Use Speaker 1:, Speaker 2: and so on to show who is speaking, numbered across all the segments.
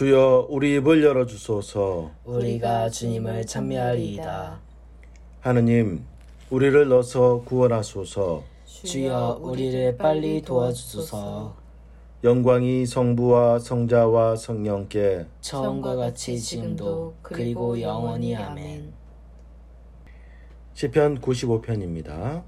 Speaker 1: 주여 우리 입을 열어주소서.
Speaker 2: 우리가 주님을 찬미하리이다.
Speaker 1: 하느님 우리를 넣어서 구원하소서.
Speaker 2: 주여 우리를 빨리 도와주소서.
Speaker 1: 영광이 성부와 성자와 성령께
Speaker 2: 처음과 같이 지금도 그리고 영원히 아멘.
Speaker 1: 시편 95편입니다.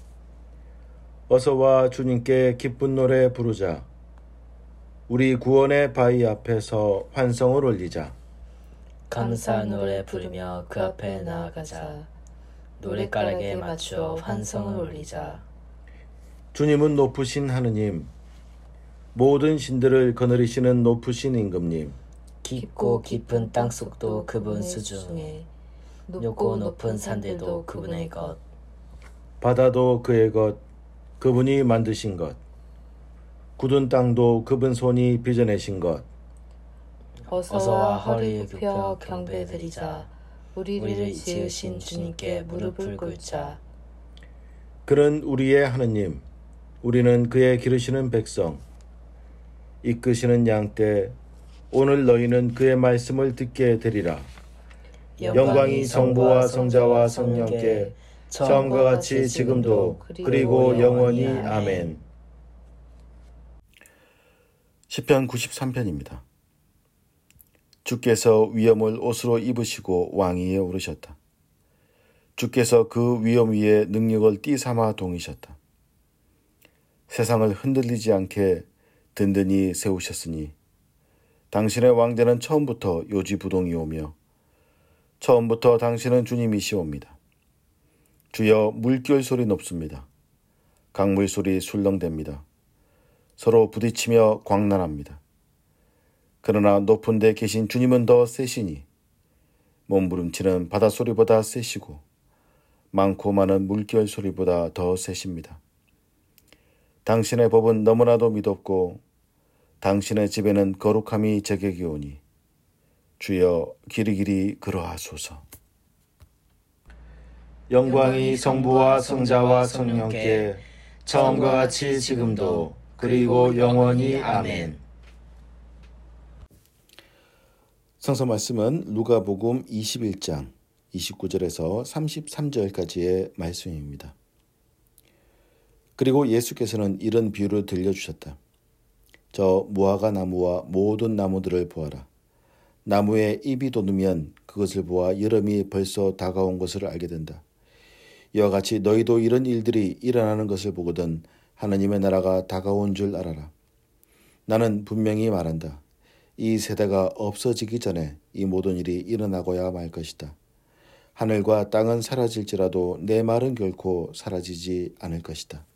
Speaker 1: 어서와 주님께 기쁜 노래 부르자. 우리 구원의 바위 앞에서 환성을 올리자.
Speaker 2: 감사 노래 부르며 그 앞에 나아가자. 노랫가락에 맞추어 환성을 올리자.
Speaker 1: 주님은 높으신 하느님, 모든 신들을 거느리시는 높으신 임금님.
Speaker 2: 깊고 깊은 땅속도 그분 수중에, 높고 높은 산들도 그분의 것.
Speaker 1: 바다도 그의 것, 그분이 만드신 것. 굳은 땅도 그분 손이 빚어내신 것.
Speaker 2: 어서와 허리를 굽혀 경배드리자. 우리를 지으신 주님께 무릎을 꿇자.
Speaker 1: 그는 우리의 하느님, 우리는 그의 기르시는 백성. 이끄시는 양떼, 오늘 너희는 그의 말씀을 듣게 되리라. 영광이 성부와 성자와 성령께 처음과 같이 지금도 그리고 영원히 아멘. 시편 93편입니다. 주께서 위엄을 옷으로 입으시고 왕위에 오르셨다. 주께서 그 위엄 위에 능력을 띠삼아 동이셨다. 세상을 흔들리지 않게 든든히 세우셨으니 당신의 왕자는 처음부터 요지부동이오며 처음부터 당신은 주님이시옵니다. 주여 물결 소리 높습니다. 강물 소리 술렁댑니다. 서로 부딪히며 광란합니다. 그러나 높은 데 계신 주님은 더 세시니 몸부림치는 바닷소리보다 세시고 많고 많은 물결 소리보다 더 세십니다. 당신의 법은 너무나도 미덥고 당신의 집에는 거룩함이 제격이 오니 주여 길이길이 그러하소서. 영광이 성부와 성자와 성령께 처음과 같이 지금도 그리고 영원히 아멘. 성서 말씀은 누가복음 21장 29절에서 33절까지의 말씀입니다. 그리고 예수께서는 이런 비유를 들려주셨다. 저 무화과 나무와 모든 나무들을 보아라. 나무에 잎이 돋으면 그것을 보아 여름이 벌써 다가온 것을 알게 된다. 이와 같이 너희도 이런 일들이 일어나는 것을 보거든 하느님의 나라가 다가온 줄 알아라. 나는 분명히 말한다. 이 세대가 없어지기 전에 이 모든 일이 일어나고야 말 것이다. 하늘과 땅은 사라질지라도 내 말은 결코 사라지지 않을 것이다.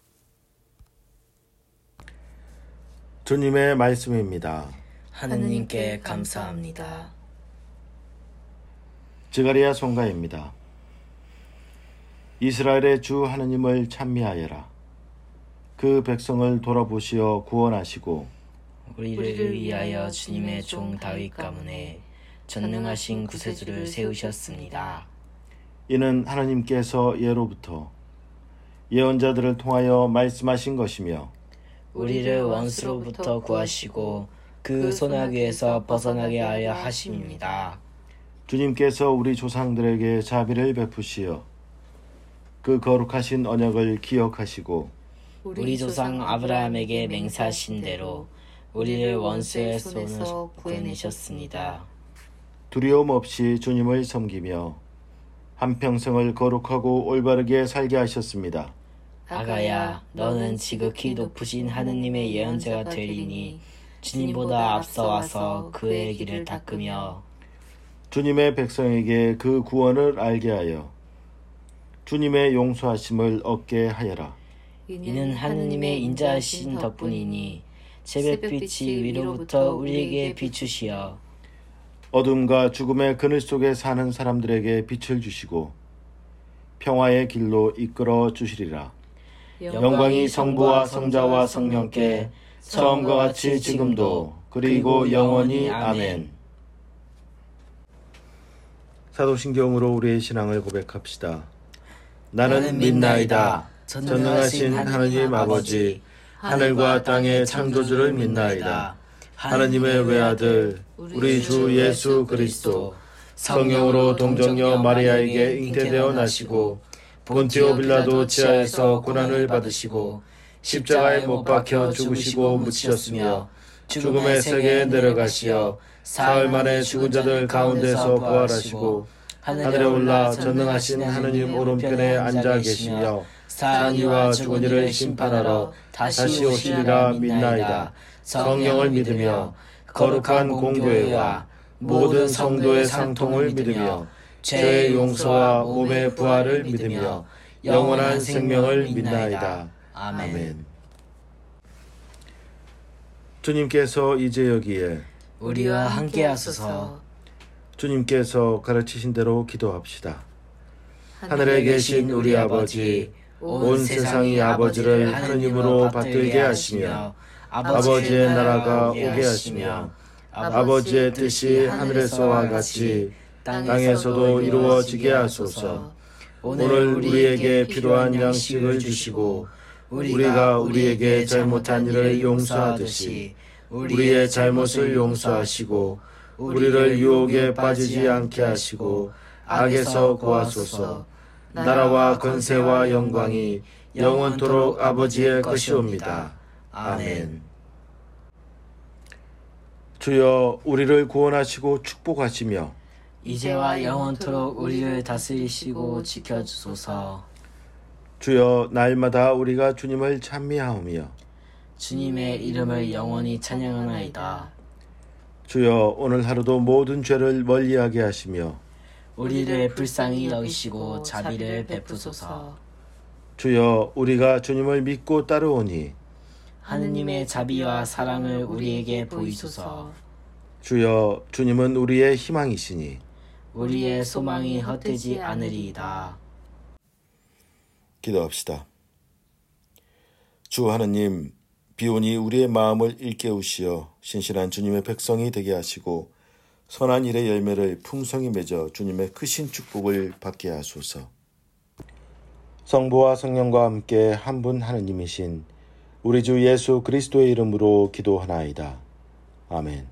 Speaker 1: 주님의 말씀입니다.
Speaker 2: 하느님께 감사합니다.
Speaker 1: 스가랴 송가입니다. 이스라엘의 주 하느님을 찬미하여라. 그 백성을 돌아보시어 구원하시고
Speaker 2: 우리를 위하여 주님의 종 다윗 가문에 전능하신 구세주를 세우셨습니다.
Speaker 1: 이는 하느님께서 예로부터 예언자들을 통하여 말씀하신 것이며
Speaker 2: 우리를 원수로부터 구하시고 그 소나기에서 벗어나게 하려 하심입니다.
Speaker 1: 주님께서 우리 조상들에게 자비를 베푸시어 그 거룩하신 언약을 기억하시고
Speaker 2: 우리 조상 아브라함에게 맹세하신 대로 우리를 원수의 손에서 구해내셨습니다.
Speaker 1: 두려움 없이 주님을 섬기며 한평생을 거룩하고 올바르게 살게 하셨습니다.
Speaker 2: 아가야, 너는 지극히 높으신 하느님의 예언자가 되리니 주님보다 앞서 와서 그의 길을 닦으며
Speaker 1: 주님의 백성에게 그 구원을 알게 하여 주님의 용서하심을 얻게 하여라.
Speaker 2: 이는 하느님의 인자하신 덕분이니 새벽빛이 위로부터 우리에게 비추시어
Speaker 1: 어둠과 죽음의 그늘 속에 사는 사람들에게 빛을 주시고 평화의 길로 이끌어 주시리라. 영광이 성부와 성자와 성령께 처음과 같이 지금도 그리고 영원히 아멘. 사도신경으로 우리의 신앙을 고백합시다. 나는 믿나이다. 전능하신 하느님 아버지, 하늘과 땅의 창조주를 믿나이다. 하느님의 외아들 우리 주 예수 그리스도 성령으로 동정녀 마리아에게 잉태되어 나시고 본티오 빌라도 치하에서 고난을 받으시고 십자가에 못 박혀 죽으시고 묻히셨으며 죽음의 세계에 내려가시어 사흘 만에 죽은 자들 가운데서 부활하시고 하늘에 올라 전능하신 하느님 오른편에 앉아 계시며 사는 이와 죽은 이를 심판하러 다시 오시리라 믿나이다. 성령을 믿으며 거룩한 공교회와 모든 성도의 상통을 믿으며 죄의 용서와 몸의 부활을 믿으며 영원한 생명을 믿나이다. 아멘. 주님께서 이제 여기에
Speaker 2: 우리와 함께 하소서.
Speaker 1: 주님께서 가르치신 대로 기도합시다. 하늘에 계신 우리 아버지, 온 세상이 아버지를 하느님으로 받들게 하시며 아버지의 나라가 오게 하시며 아버지의 뜻이 하늘에서와 같이 땅에서도 이루어지게 하소서. 오늘 우리에게 필요한 양식을 주시고 우리가 우리에게 잘못한 일을 용서하듯이 우리의 잘못을 용서하시고 우리를 유혹에 빠지지 않게 하시고 악에서 구하소서. 나라와 권세와 영광이 영원토록 아버지의 것이옵니다. 아멘. 주여 우리를 구원하시고 축복하시며
Speaker 2: 이제와 영원토록 우리를 다스리시고 지켜주소서.
Speaker 1: 주여 날마다 우리가 주님을 찬미하오며
Speaker 2: 주님의 이름을 영원히 찬양하나이다.
Speaker 1: 주여 오늘 하루도 모든 죄를 멀리하게 하시며
Speaker 2: 우리를 불쌍히 여기시고 자비를 베푸소서.
Speaker 1: 주여 우리가 주님을 믿고 따르오니
Speaker 2: 하느님의 자비와 사랑을 우리에게 보이소서.
Speaker 1: 주여 주님은 우리의 희망이시니
Speaker 2: 우리의 소망이 헛되지 않으리이다.
Speaker 1: 기도합시다. 주 하느님, 비오니 우리의 마음을 일깨우시어 신실한 주님의 백성이 되게 하시고 선한 일의 열매를 풍성히 맺어 주님의 크신 축복을 받게 하소서. 성부와 성령과 함께 한 분 하느님이신 우리 주 예수 그리스도의 이름으로 기도하나이다. 아멘.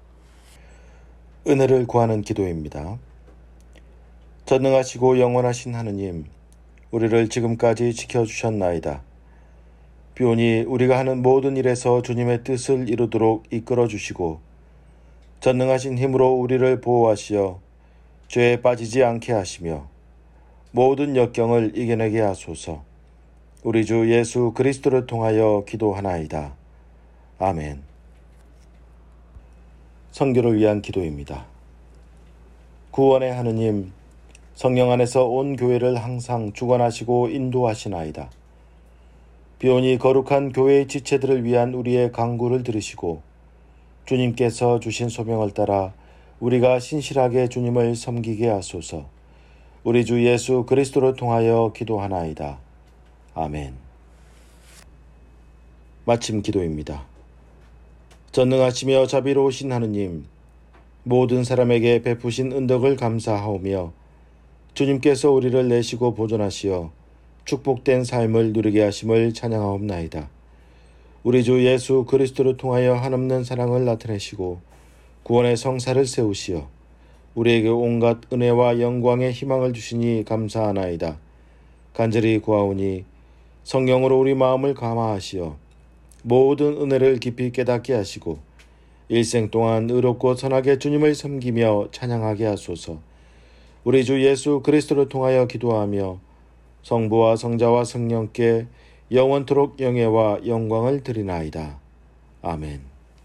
Speaker 1: 은혜를 구하는 기도입니다. 전능하시고 영원하신 하느님, 우리를 지금까지 지켜주셨나이다. 비오니 우리가 하는 모든 일에서 주님의 뜻을 이루도록 이끌어주시고 전능하신 힘으로 우리를 보호하시어 죄에 빠지지 않게 하시며 모든 역경을 이겨내게 하소서. 우리 주 예수 그리스도를 통하여 기도하나이다. 아멘. 선교를 위한 기도입니다. 구원의 하느님, 성령 안에서 온 교회를 항상 주관하시고 인도하시나이다. 비오니 거룩한 교회의 지체들을 위한 우리의 간구를 들으시고 주님께서 주신 소명을 따라 우리가 신실하게 주님을 섬기게 하소서. 우리 주 예수 그리스도를 통하여 기도하나이다. 아멘. 마침 기도입니다. 전능하시며 자비로우신 하느님, 모든 사람에게 베푸신 은덕을 감사하오며 주님께서 우리를 내시고 보존하시어 축복된 삶을 누리게 하심을 찬양하옵나이다. 우리 주 예수 그리스도를 통하여 한없는 사랑을 나타내시고 구원의 성사를 세우시어 우리에게 온갖 은혜와 영광의 희망을 주시니 감사하나이다. 간절히 구하오니 성령으로 우리 마음을 감화하시어 모든 은혜를 깊이 깨닫게 하시고 일생 동안 의롭고 선하게 주님을 섬기며 찬양하게 하소서. 우리 주 예수 그리스도를 통하여 기도하며 성부와 성자와 성령께 영원토록 영예와 영광을 드리나이다. 아멘.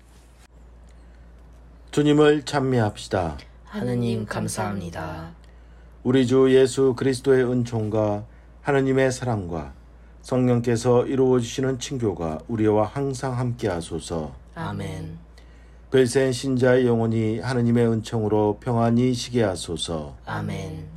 Speaker 1: 주님을 찬미합시다.
Speaker 2: 하느님 감사합니다.
Speaker 1: 우리 주 예수 그리스도의 은총과 하느님의 사랑과 성령께서 이루어주시는 친교가 우리와 항상 함께 하소서.
Speaker 2: 아멘.
Speaker 1: 별세인 신자의 영혼이 하느님의 은총으로 평안히 쉬게 하소서.
Speaker 2: 아멘.